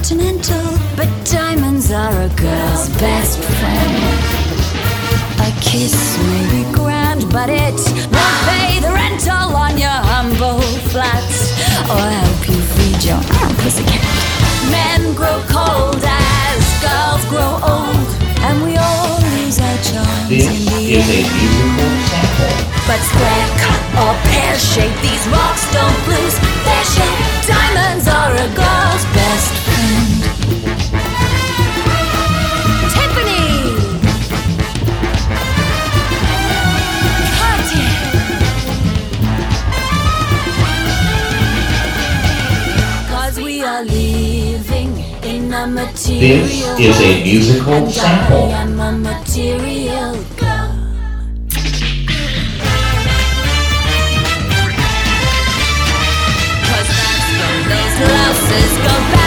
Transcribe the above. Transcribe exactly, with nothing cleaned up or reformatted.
sentimental, but diamonds are a girl's best friend. A kiss may be grand, but it won't pay the rental on your humble flat, or help you feed your own pussycat. Men grow cold as girls grow old, and we all lose our charms This in the is a end. musical sample. But square cut or pear shape, these rocks don't lose their shape. Diamonds are a girl's best friend. Tiffany! Cartier! Cause we are living in a material This is a musical and sample. I am a material girl. Cause that's when those louses go back.